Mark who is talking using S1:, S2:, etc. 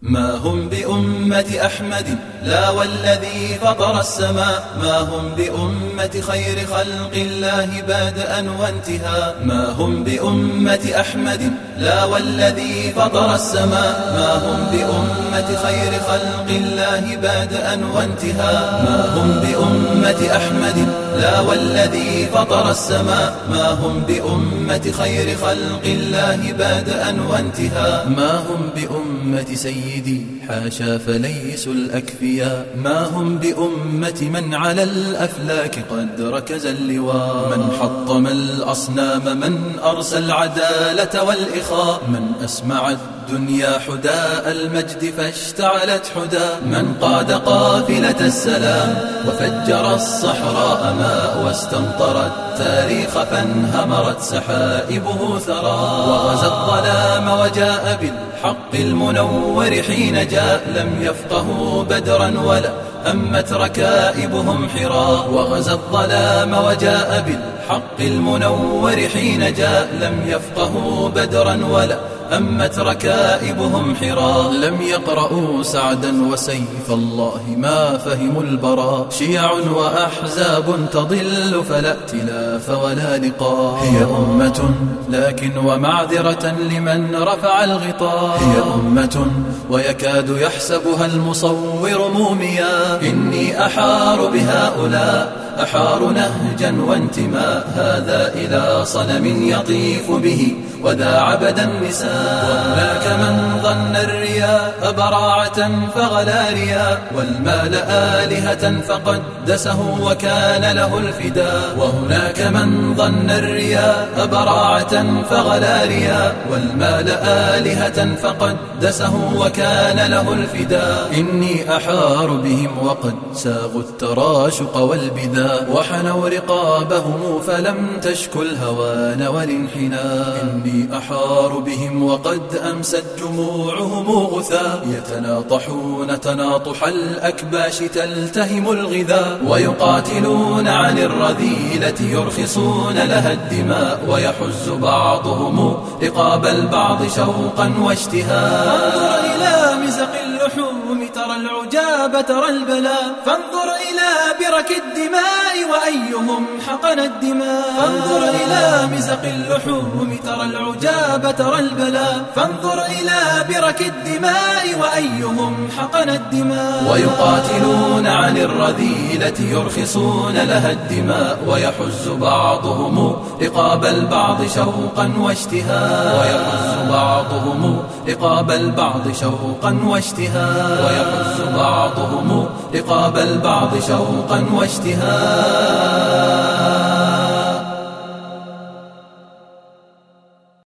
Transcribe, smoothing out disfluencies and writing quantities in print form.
S1: ما هم بأمة أحمد لا والذي فطر السماء، ما هم بأمة خير خلق الله بدءا وانتهاء. ما هم بأمة أحمد لا والذي فطر السماء، ما هم بأمة خير خلق الله بدءا وانتهاء. ما هم بأمة أحمد لا والذي فطر السماء، ما هم بأمة خير خلق الله بدءا وانتهاء. ما هم بأمة سيدي حاشا فليسوا الأكفياء، ما هم بأمة من على الأفلاك قد ركز اللواء. من حطم الأصنام، من أرسى العدالة والإخاء، من أسمع الدنيا حداء المجد فاشتعلت حدا. من قاد قافلة السلام وفجر الصحراء ماء، واستمطر التاريخ فانهمرت سحائبه ثرى. وغزا الظلام وجاء بالحق المنور حين جاء، لم يفقهوا بدرا ولا همت ركائبهم حرا. وغزا الظلام وجاء بالحق المنور حين جاء، لم يفقهوا بدرا ولا همت ركائبهم حرا. لم يقرأوا سعدا وسيف الله ما فهموا البراء. شيع وأحزاب تضل فلا ائتلاف ولا لقاء. هي أمة لكن ومعذرة لمن رفع الغطاء. هي أمة ويكاد يحسبها المصور موميا. إني أحار بهؤلاء أحار نهجا وانتماء، هذا إلى صنم يطيف به وذا عبد النساء. وهناك من ظن الرياء براعة فغلا رياء، والمال آلهة فقدسه وكان له الفداء. وهناك من ظن الرياء براعة فغلا رياء، والمال آلهة فقدسه وكان له الفداء. إني أحار بهم وقد ساغوا التراشق والبذاء، وحنوا رقابهم فلم تشكو الهوان والانحناء. إني أحار بهم وقد أمست جموعهم غثاء، يتناطحون تناطح الأكباش تلتهم الغذاء. ويقاتلون عن الرذيلة يرخصون لها الدماء، ويحز بعضهم رقاب البعض شوقا واشتهاء. فانظر إلى مزق اللحوم ترى العجاب ترى البلاء، فانظر إلى برك الدماء وأيهم حقن الدماء. فانظر إلى مزق اللحوم ترى العجاب ترى البلاء، فانظر إلى برك الدماء وأيهم حقن الدماء. ويقاتلون عن الرذيلة يرخصون لها الدماء، ويحز بعضهم رقاب البعض شوقا واشتهاء. ويحز بعضهم رقاب البعض شوقا واشتهاء. ويحز بعضهم رقاب البعض شوقا واشتهاء.